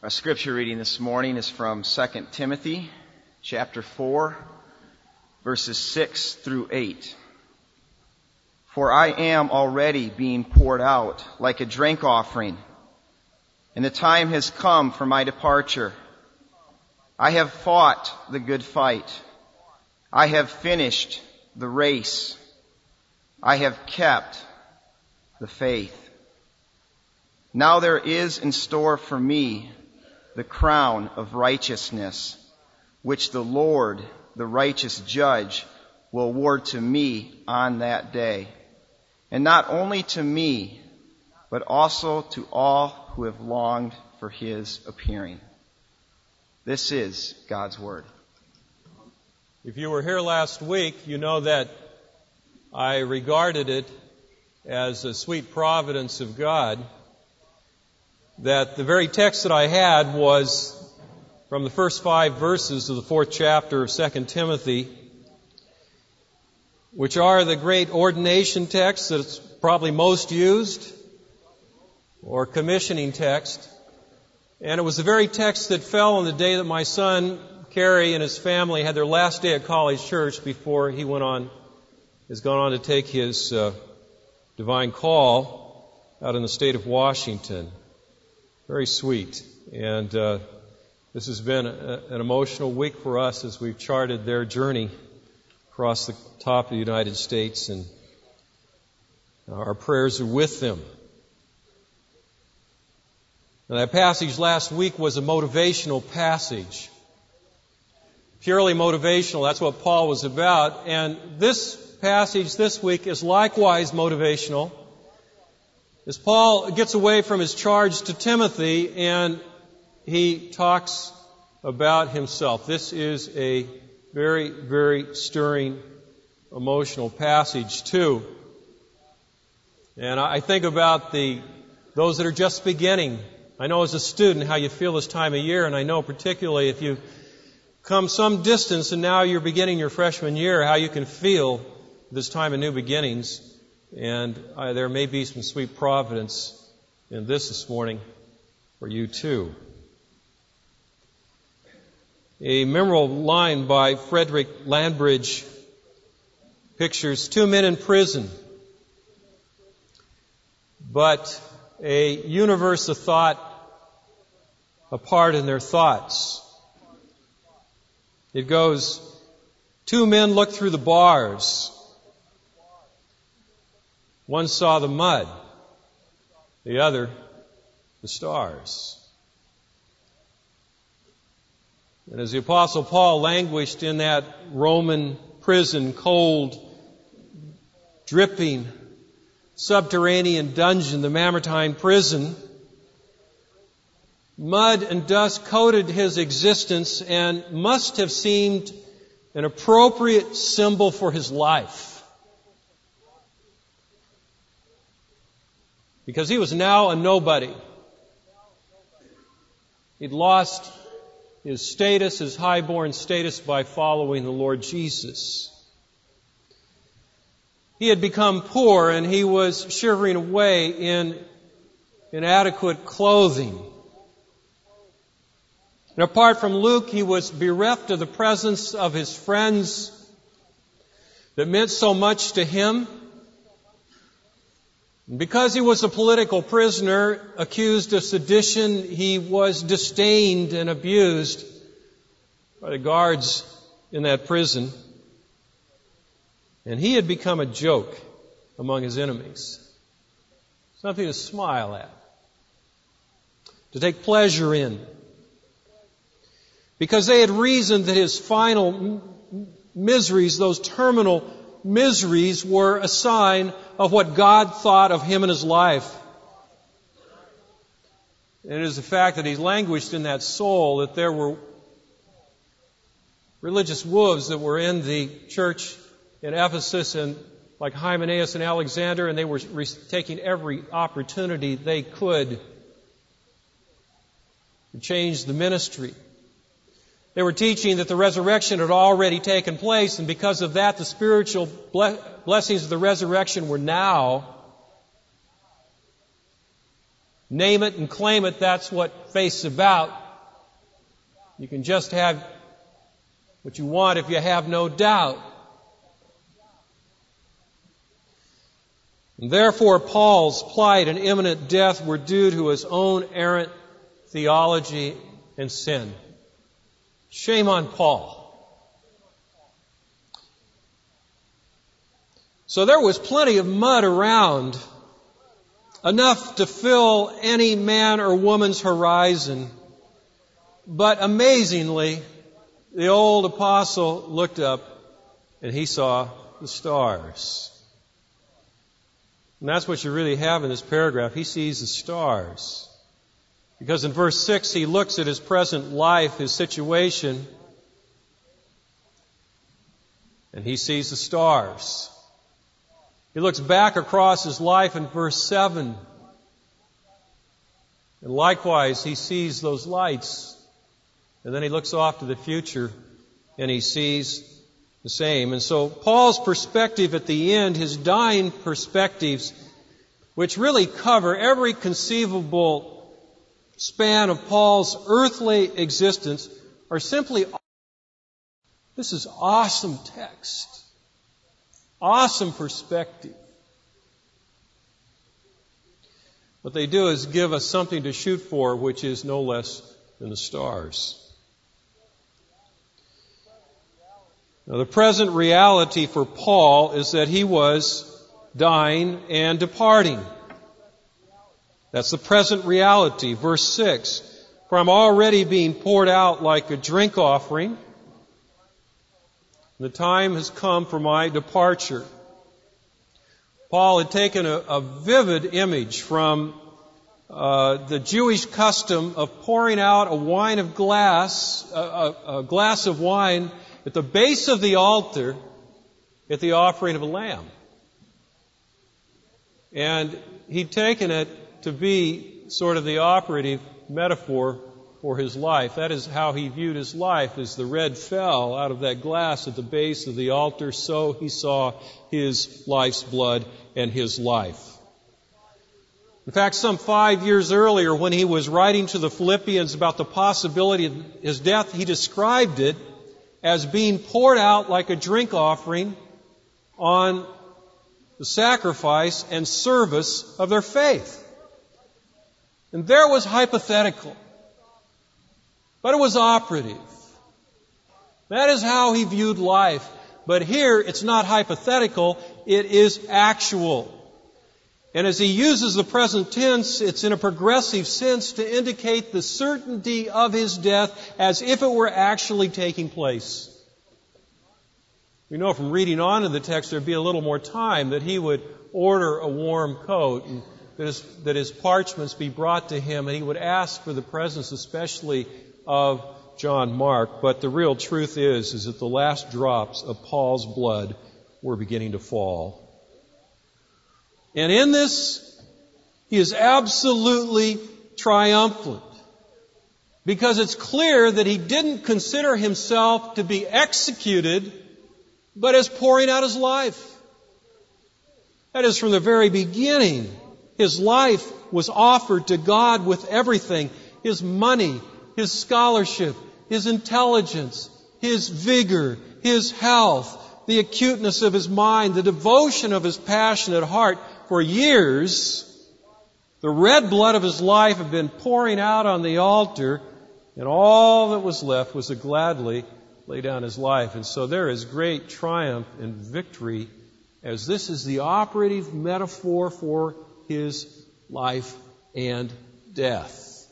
Our scripture reading this morning is from 2 Timothy chapter 4, verses 6 through 8. For I am already being poured out like a drink offering, and the time has come for my departure. I have fought the good fight. I have finished the race. I have kept the faith. Now there is in store for me the crown of righteousness, which the Lord, the righteous judge, will award to me on that day. And not only to me, but also to all who have longed for his appearing. This is God's word. If you were here last week, you know that I regarded it as a sweet providence of God that the very text that I had was from the first 5 verses of the 4th chapter of 2 Timothy, which are the great ordination text that's probably most used, or commissioning text. And it was the very text that fell on the day that my son, Kerry, and his family had their last day at College Church before he has gone on to take his divine call out in the state of Washington. Very sweet. And this has been an emotional week for us as we've charted their journey across the top of the United States, and our prayers are with them. Now, that passage last week was a motivational passage. Purely motivational. That's what Paul was about. And this passage this week is likewise motivational, as Paul gets away from his charge to Timothy and he talks about himself. This is a very, very stirring, emotional passage too. And I think about those that are just beginning. I know as a student how you feel this time of year, and I know particularly if you've come some distance and now you're beginning your freshman year, how you can feel this time of new beginnings. And there may be some sweet providence in this morning for you too. A memorable line by Frederick Landbridge pictures 2 men in prison, but a universe of thought apart in their thoughts. It goes, 2 men looked through the bars. One saw the mud, the other the stars. And as the Apostle Paul languished in that Roman prison, cold, dripping, subterranean dungeon, the Mamertine prison, mud and dust coated his existence and must have seemed an appropriate symbol for his life. Because he was now a nobody. He'd lost his status, his high-born status, by following the Lord Jesus. He had become poor and he was shivering away in inadequate clothing. And apart from Luke, he was bereft of the presence of his friends that meant so much to him. Because he was a political prisoner accused of sedition, he was disdained and abused by the guards in that prison. And he had become a joke among his enemies. Something to smile at, to take pleasure in. Because they had reasoned that his final miseries, those terminal miseries, were a sign of what God thought of him and his life. And it is the fact that he languished in that soul, that there were religious wolves that were in the church in Ephesus, and like Hymenaeus and Alexander, and they were taking every opportunity they could to change the ministry. They were teaching that the resurrection had already taken place, and because of that, the spiritual blessings of the resurrection were now. name it and claim it, that's what faith's about. You can just have what you want if you have no doubt. And therefore, Paul's plight and imminent death were due to his own errant theology and sin. Shame on Paul. So there was plenty of mud around, enough to fill any man or woman's horizon. But amazingly, the old apostle looked up and he saw the stars. And that's what you really have in this paragraph. He sees the stars. Because in verse 6, he looks at his present life, his situation, and he sees the stars. He looks back across his life in verse 7, and likewise he sees those lights. And then he looks off to the future, and he sees the same. And so Paul's perspective at the end, his dying perspectives, which really cover every conceivable span of Paul's earthly existence, are simply, this is awesome text. Awesome perspective. What they do is give us something to shoot for, which is no less than the stars. Now, the present reality for Paul is that he was dying and departing. That's the present reality. Verse 6, for I'm already being poured out like a drink offering. The time has come for my departure. Paul had taken a vivid image from the Jewish custom of pouring out a glass of wine at the base of the altar at the offering of a lamb. And he'd taken it to be sort of the operative metaphor for his life. That is how he viewed his life. As the red fell out of that glass at the base of the altar, so he saw his life's blood and his life. In fact, some 5 years earlier, when he was writing to the Philippians about the possibility of his death, he described it as being poured out like a drink offering on the sacrifice and service of their faith. And there was hypothetical, but it was operative. That is how he viewed life. But here, it's not hypothetical, it is actual. And as he uses the present tense, it's in a progressive sense to indicate the certainty of his death as if it were actually taking place. We know from reading on in the text there'd be a little more time, that he would order a warm coat and that his parchments be brought to him, and he would ask for the presence especially of John Mark. But the real truth is that the last drops of Paul's blood were beginning to fall. And in this, he is absolutely triumphant, because it's clear that he didn't consider himself to be executed, but as pouring out his life. That is, from the very beginning, his life was offered to God with everything. His money, his scholarship, his intelligence, his vigor, his health, the acuteness of his mind, the devotion of his passionate heart. For years, the red blood of his life had been pouring out on the altar, and all that was left was to gladly lay down his life. And so there is great triumph and victory, as this is the operative metaphor for his life and death.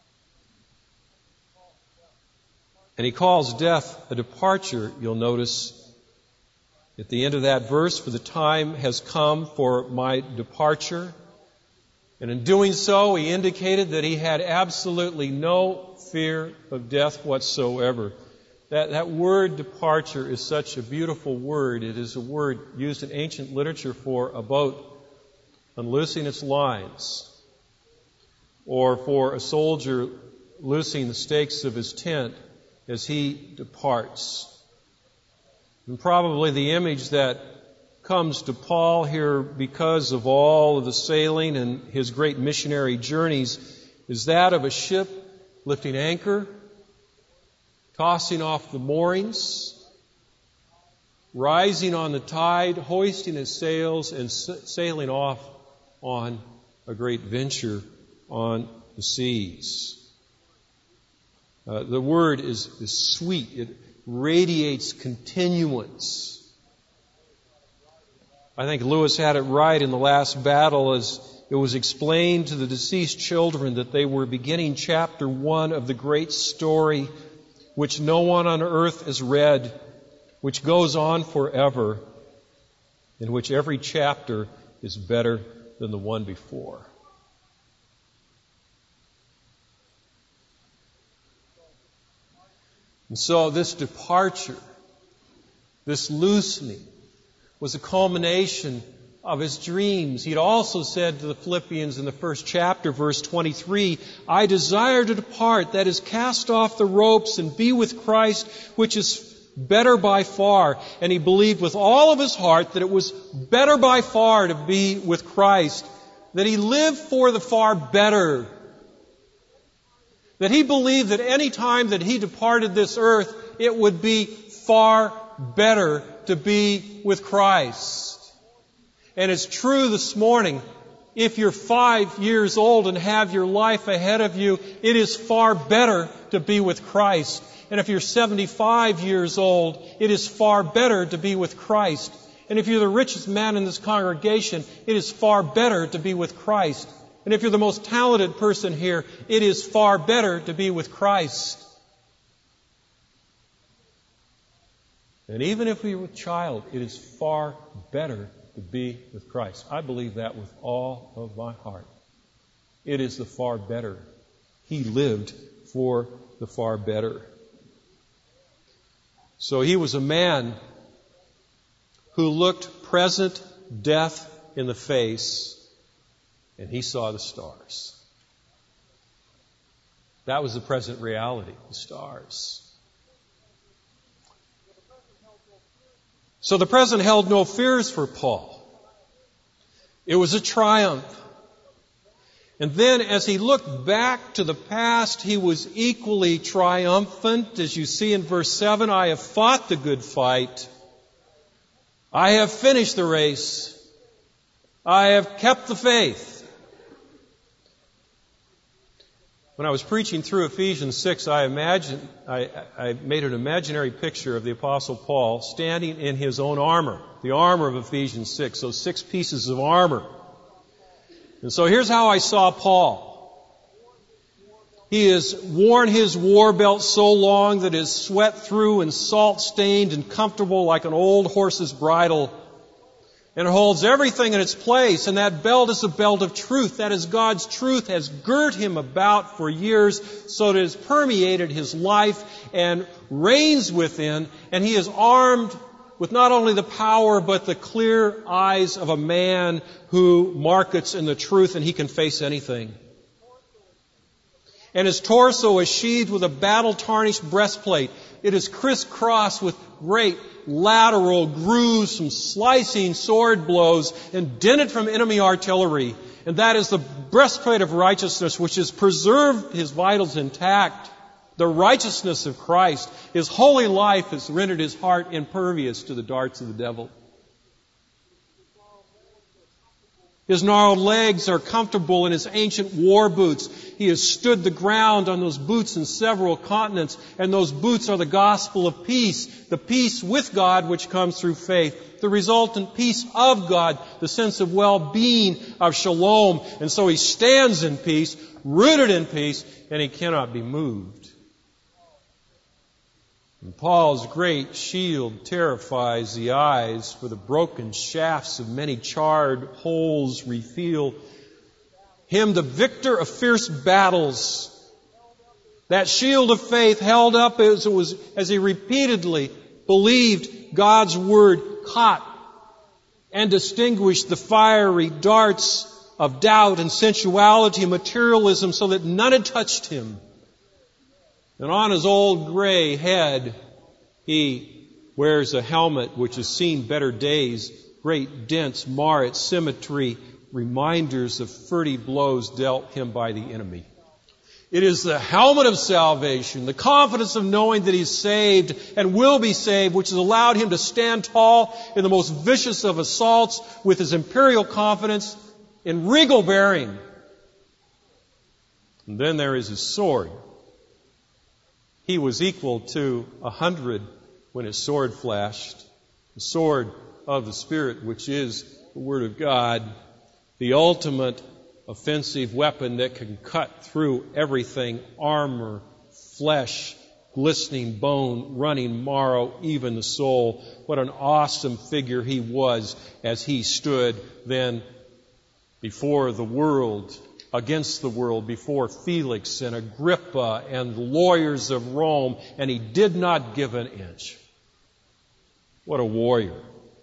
And he calls death a departure, you'll notice at the end of that verse, for the time has come for my departure. And in doing so, he indicated that he had absolutely no fear of death whatsoever. That word departure is such a beautiful word. It is a word used in ancient literature for a boat unloosing its lines, or for a soldier loosing the stakes of his tent as he departs. And probably the image that comes to Paul here because of all of the sailing and his great missionary journeys is that of a ship lifting anchor, tossing off the moorings, rising on the tide, hoisting its sails, and sailing off on a great venture on the seas. The word is sweet. It radiates continuance. I think Lewis had it right in the last battle as it was explained to the deceased children that they were beginning chapter 1 of the great story which no one on earth has read, which goes on forever, in which every chapter is better than the one before. And so this departure, this loosening, was a culmination of his dreams. He'd also said to the Philippians in the first chapter, verse 23, I desire to depart, that is, cast off the ropes and be with Christ, which is better by far. And he believed with all of his heart that it was better by far to be with Christ, that he lived for the far better, that he believed that any time that he departed this earth, it would be far better to be with Christ. And it's true this morning, if you're 5 years old and have your life ahead of you, it is far better to be with Christ. And if you're 75 years old, it is far better to be with Christ. And if you're the richest man in this congregation, it is far better to be with Christ. And if you're the most talented person here, it is far better to be with Christ. And even if we were a child, it is far better to be with Christ. I believe that with all of my heart. It is the far better. He lived for the far better. So he was a man who looked present death in the face, and he saw the stars. That was the present reality, the stars. So the present held no fears for Paul. It was a triumph. And then as he looked back to the past, he was equally triumphant. As you see in verse 7, I have fought the good fight. I have finished the race. I have kept the faith. When I was preaching through Ephesians 6, I made an imaginary picture of the Apostle Paul standing in his own armor, the armor of Ephesians 6, those 6 pieces of armor. And so here's how I saw Paul. He has worn his war belt so long that it is sweat through and salt stained and comfortable like an old horse's bridle. And it holds everything in its place. And that belt is a belt of truth. That is, God's truth has girt him about for years so that it has permeated his life and reigns within. And he is armed with not only the power but the clear eyes of a man who markets in the truth, and he can face anything. And his torso is sheathed with a battle-tarnished breastplate. It is crisscrossed with great lateral grooves from slicing sword blows and dented from enemy artillery. And that is the breastplate of righteousness, which has preserved his vitals intact. The righteousness of Christ. His holy life has rendered his heart impervious to the darts of the devil. His gnarled legs are comfortable in his ancient war boots. He has stood the ground on those boots in several continents, and those boots are the gospel of peace, the peace with God which comes through faith, the resultant peace of God, the sense of well-being, of shalom. And so he stands in peace, rooted in peace, and he cannot be moved. And Paul's great shield terrifies the eyes, for the broken shafts of many charred holes reveal him the victor of fierce battles. That shield of faith held up as he repeatedly believed God's word, caught and distinguished the fiery darts of doubt and sensuality and materialism so that none had touched him. And on his old gray head, he wears a helmet which has seen better days great dents mar its symmetry, reminders of furtive blows dealt him by the enemy. It is the helmet of salvation, the confidence of knowing that he's saved and will be saved, which has allowed him to stand tall in the most vicious of assaults with his imperial confidence in regal bearing. And then there is his sword. He was equal to 100 when his sword flashed. The sword of the Spirit, which is the Word of God, the ultimate offensive weapon that can cut through everything, armor, flesh, glistening bone, running marrow, even the soul. What an awesome figure he was as he stood then before the world, against the world, before Felix and Agrippa and the lawyers of Rome, and he did not give an inch. What a warrior.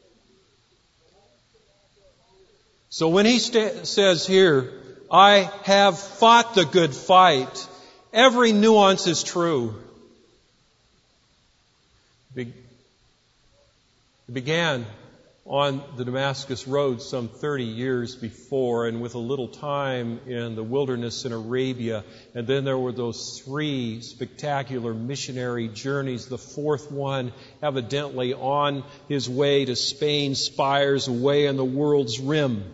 So when he says here, I have fought the good fight, every nuance is true. It began on the Damascus Road some 30 years before, and with a little time in the wilderness in Arabia. And then there were those 3 spectacular missionary journeys, the 4th one evidently on his way to Spain's spires away on the world's rim.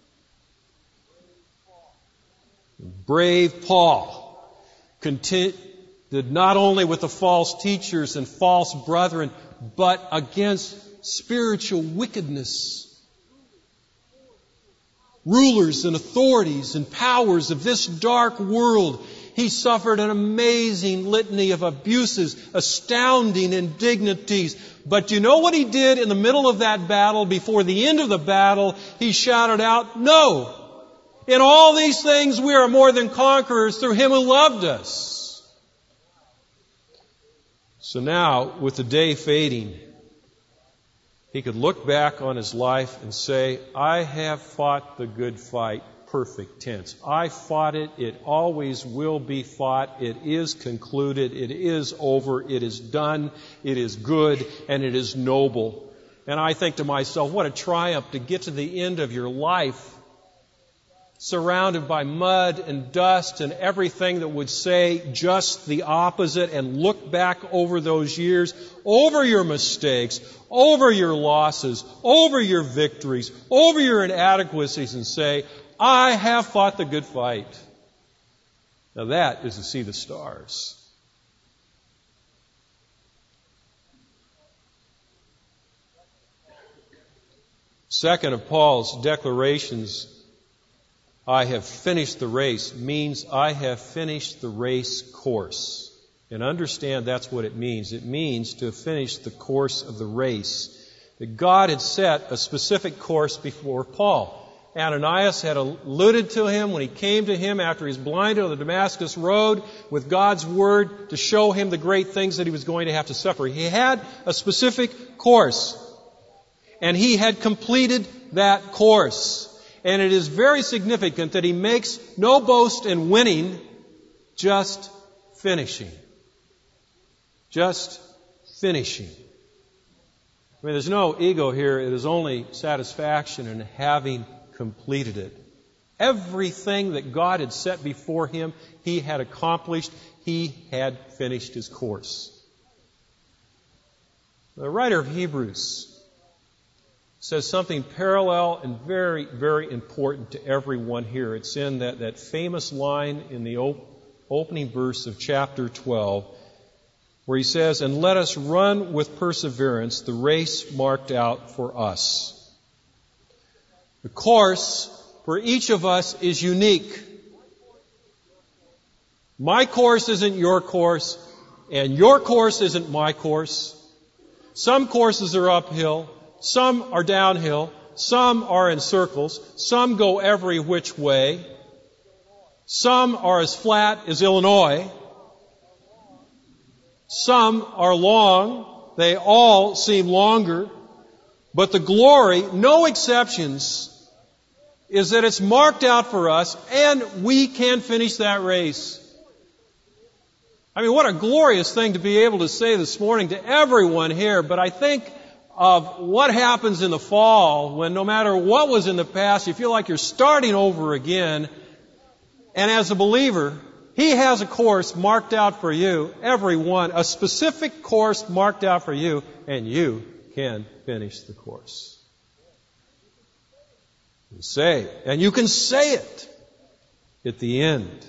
Brave Paul contended not only with the false teachers and false brethren, but against spiritual wickedness. Rulers and authorities and powers of this dark world. He suffered an amazing litany of abuses, astounding indignities. But you know what he did in the middle of that battle? Before the end of the battle, he shouted out, "No! In all these things we are more than conquerors through Him who loved us." So now, with the day fading, he could look back on his life and say, I have fought the good fight, perfect tense. I fought it. It always will be fought. It is concluded. It is over. It is done. It is good, and it is noble. And I think to myself, what a triumph to get to the end of your life surrounded by mud and dust and everything that would say just the opposite, and look back over those years, over your mistakes, over your losses, over your victories, over your inadequacies, and say, I have fought the good fight. Now that is to see the stars. Second of Paul's declarations, I have finished the race, means I have finished the race course. And understand that's what it means. It means to finish the course of the race. That God had set a specific course before Paul. Ananias had alluded to him when he came to him after he was blinded on the Damascus Road with God's Word to show him the great things that he was going to have to suffer. He had a specific course. And he had completed that course. And it is very significant that he makes no boast in winning, just finishing. Just finishing. I mean, there's no ego here. It is only satisfaction in having completed it. Everything that God had set before him, he had accomplished. He had finished his course. The writer of Hebrews says something parallel and very, very important to everyone here. It's in that famous line in the opening verse of chapter 12, where he says, and let us run with perseverance the race marked out for us. The course for each of us is unique. My course isn't your course, and your course isn't my course. Some courses are uphill. Some are downhill. Some are in circles. Some go every which way. Some are as flat as Illinois. Some are long. They all seem longer. But the glory, no exceptions, is that it's marked out for us and we can finish that race. I mean, what a glorious thing to be able to say this morning to everyone here. But I think of what happens in the fall when no matter what was in the past, you feel like you're starting over again. And as a believer, He has a course marked out for you, everyone, a specific course marked out for you, and you can finish the course. And you can say it at the end.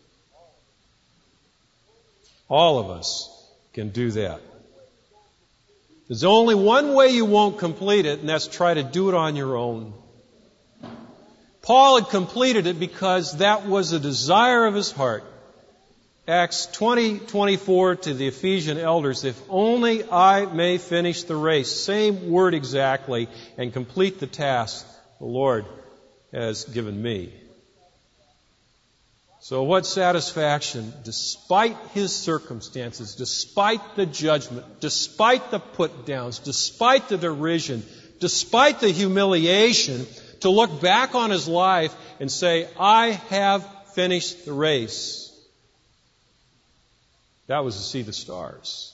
All of us can do that. There's only one way you won't complete it, and that's try to do it on your own. Paul had completed it because that was a desire of his heart. Acts 20:24 to the Ephesian elders, if only I may finish the race, same word exactly, and complete the task the Lord has given me. So what satisfaction, despite his circumstances, despite the judgment, despite the put-downs, despite the derision, despite the humiliation, to look back on his life and say, I have finished the race. That was to see the stars.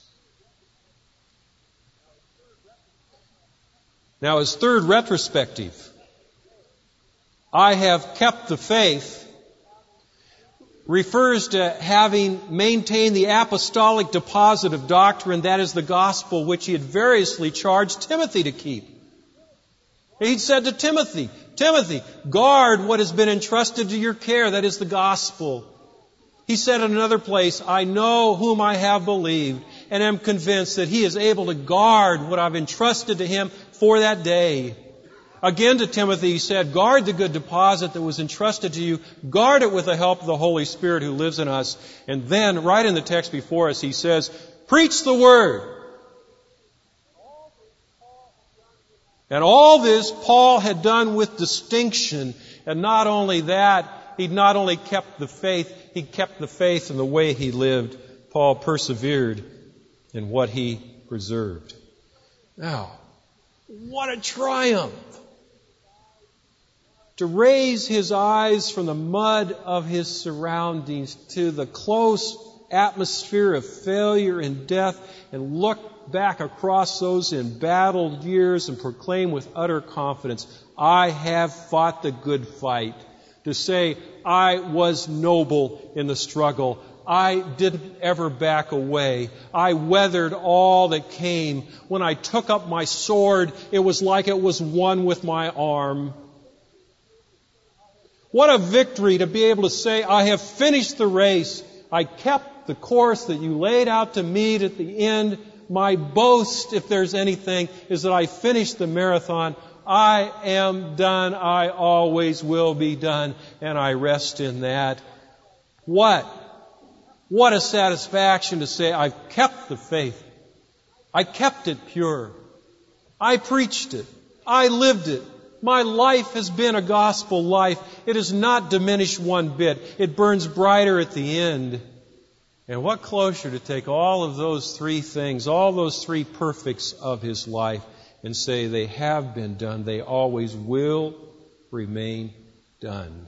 Now, his third retrospective, I have kept the faith, refers to having maintained the apostolic deposit of doctrine, that is the gospel, which he had variously charged Timothy to keep. He'd said to Timothy, Timothy, guard what has been entrusted to your care, that is the gospel. He said in another place, I know whom I have believed, and am convinced that he is able to guard what I've entrusted to him for that day. Again to Timothy, he said, guard the good deposit that was entrusted to you. Guard it with the help of the Holy Spirit who lives in us. And then, right in the text before us, he says, preach the word. And all this Paul had done with distinction. And not only that, he'd not only kept the faith, he kept the faith in the way he lived. Paul persevered in what he preserved. Now, what a triumph! To raise his eyes from the mud of his surroundings to the close atmosphere of failure and death and look back across those embattled years and proclaim with utter confidence, I have fought the good fight. To say, I was noble in the struggle. I didn't ever back away. I weathered all that came. When I took up my sword, it was like it was won with my arm. What a victory to be able to say, I have finished the race. I kept the course that you laid out to meet at the end. My boast, if there's anything, is that I finished the marathon. I am done. I always will be done. And I rest in that. What a satisfaction to say, I've kept the faith. I kept it pure. I preached it. I lived it. My life has been a gospel life. It has not diminished one bit. It burns brighter at the end. And what closer to take all of those three things, all those three perfects of his life, and say they have been done. They always will remain done.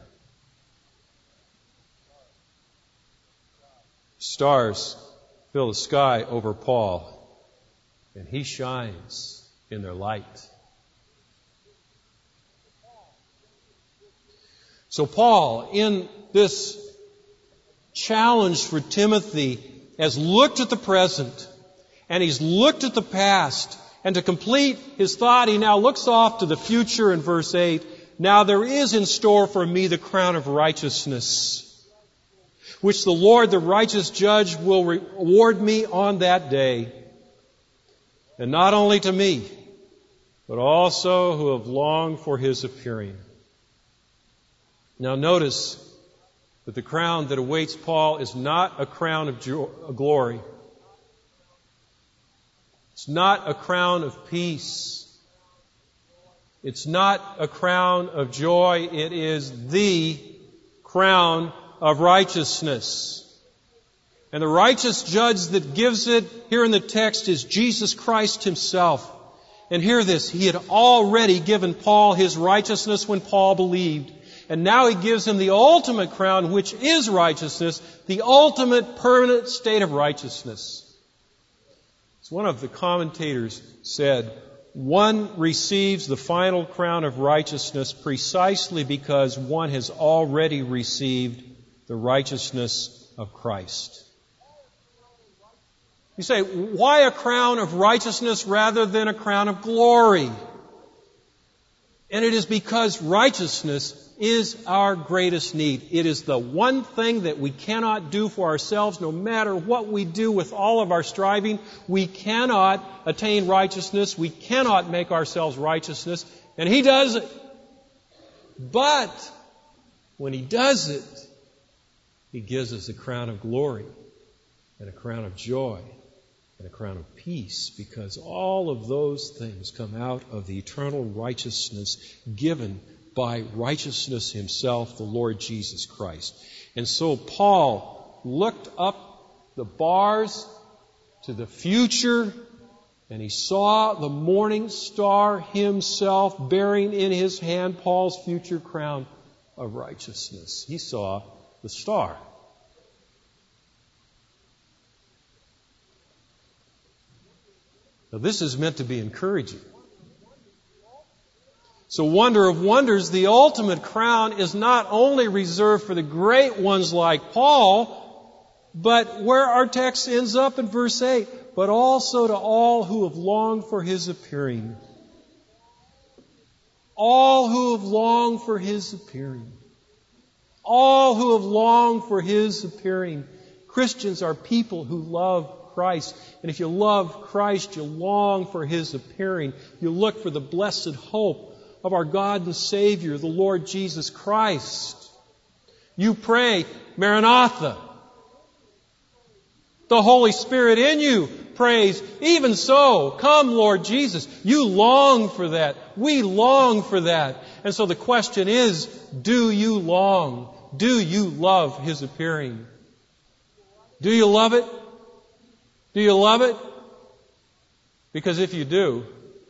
Stars fill the sky over Paul, and he shines in their light. So Paul, in this challenge for Timothy, has looked at the present and he's looked at the past. And to complete his thought, he now looks off to the future in verse 8. Now there is in store for me the crown of righteousness, which the Lord, the righteous judge, will reward me on that day. And not only to me, but also who have longed for his appearing. Now notice that the crown that awaits Paul is not a crown of glory. It's not a crown of peace. It's not a crown of joy. It is the crown of righteousness. And the righteous judge that gives it here in the text is Jesus Christ himself. And hear this, he had already given Paul his righteousness when Paul believed. And now he gives him the ultimate crown, which is righteousness, the ultimate permanent state of righteousness. As one of the commentators said, one receives the final crown of righteousness precisely because one has already received the righteousness of Christ. You say, why a crown of righteousness rather than a crown of glory? And it is because righteousness is our greatest need. It is the one thing that we cannot do for ourselves, no matter what we do with all of our striving. We cannot attain righteousness. We cannot make ourselves righteousness. And He does it. But when He does it, He gives us a crown of glory and a crown of joy and a crown of peace, because all of those things come out of the eternal righteousness given by righteousness Himself, the Lord Jesus Christ. And so Paul looked up the bars to the future, and he saw the morning star himself bearing in his hand Paul's future crown of righteousness. He saw the star. Now, this is meant to be encouraging. So, wonder of wonders, the ultimate crown is not only reserved for the great ones like Paul, but where our text ends up in verse 8, but also to all who have longed for His appearing. All who have longed for His appearing. All who have longed for His appearing. Christians are people who love Christ. And if you love Christ, you long for His appearing. You look for the blessed hope of our God and Savior, the Lord Jesus Christ. You pray, Maranatha. The Holy Spirit in you prays, even so, come Lord Jesus. You long for that. We long for that. And so the question is, do you long? Do you love His appearing? Do you love it? Do you love it? Because if you do,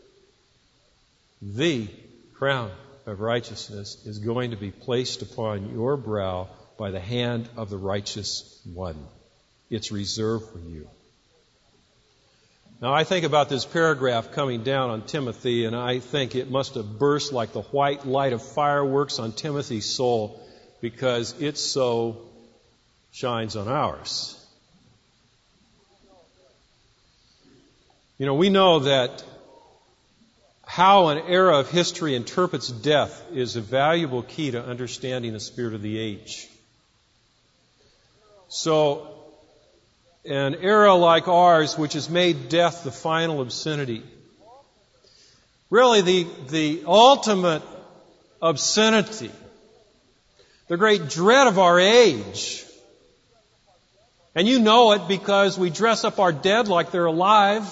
the crown of righteousness is going to be placed upon your brow by the hand of the righteous one. It's reserved for you. Now, I think about this paragraph coming down on Timothy, and I think it must have burst like the white light of fireworks on Timothy's soul, because it so shines on ours. You know, we know that how an era of history interprets death is a valuable key to understanding the spirit of the age. So, an era like ours, which has made death the final obscenity, really the ultimate obscenity, the great dread of our age. And you know it because we dress up our dead like they're alive.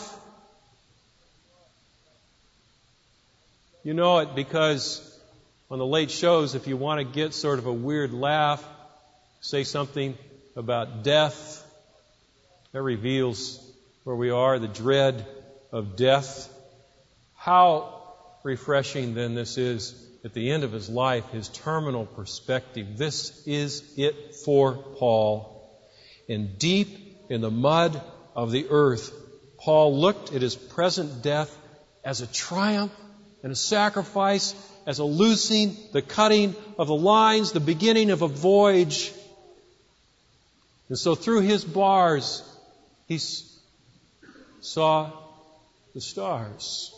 You know it because on the late shows, if you want to get sort of a weird laugh, say something about death. That reveals where we are, the dread of death. How refreshing then this is at the end of his life, his terminal perspective. This is it for Paul. And deep in the mud of the earth, Paul looked at his present death as a triumph and a sacrifice, as a loosing, the cutting of the lines, the beginning of a voyage. And so through his bars, he saw the stars.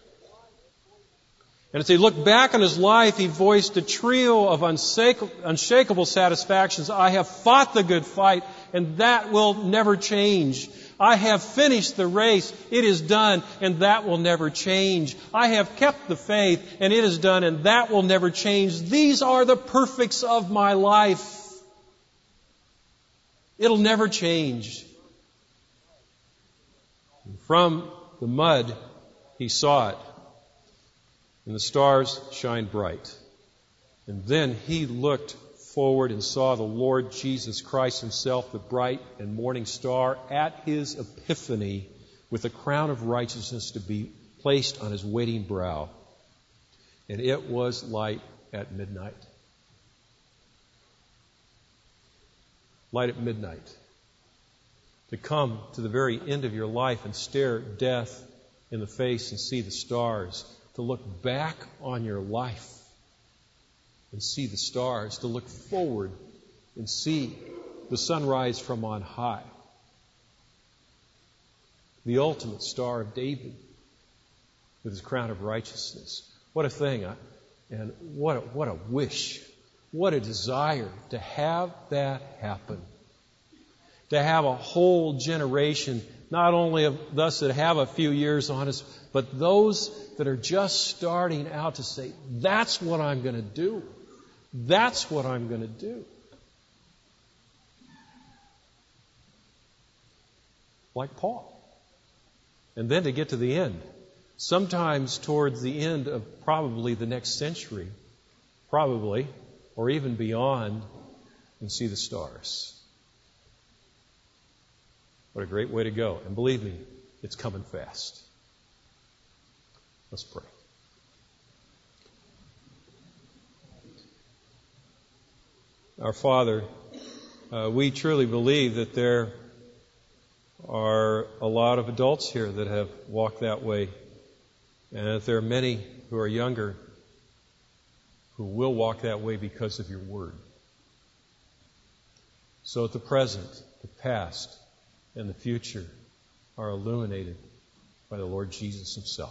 And as he looked back on his life, he voiced a trio of unshakable satisfactions. I have fought the good fight, and that will never change. I have finished the race. It is done, and that will never change. I have kept the faith, and it is done, and that will never change. These are the perfects of my life. It'll never change. And from the mud, he saw it, and the stars shined bright. And then he looked forward and saw the Lord Jesus Christ himself, the bright and morning star, at his epiphany with a crown of righteousness to be placed on his waiting brow. And it was light at midnight. Light at midnight. To come to the very end of your life and stare death in the face and see the stars, to look back on your life and see the stars, to look forward and see the sunrise from on high. The ultimate Star of David with his crown of righteousness. What a thing, and what a wish, what a desire to have that happen. To have a whole generation, not only of us that have a few years on us, but those that are just starting out to say, that's what I'm going to do. That's what I'm going to do. Like Paul. And then to get to the end. Sometimes towards the end of probably the next century, probably, or even beyond, and see the stars. What a great way to go. And believe me, it's coming fast. Let's pray. Our Father, we truly believe that there are a lot of adults here that have walked that way, and that there are many who are younger who will walk that way because of your word. So that the present, the past, and the future are illuminated by the Lord Jesus himself.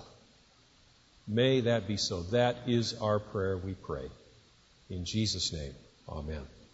May that be so. That is our prayer, we pray. In Jesus' name, amen.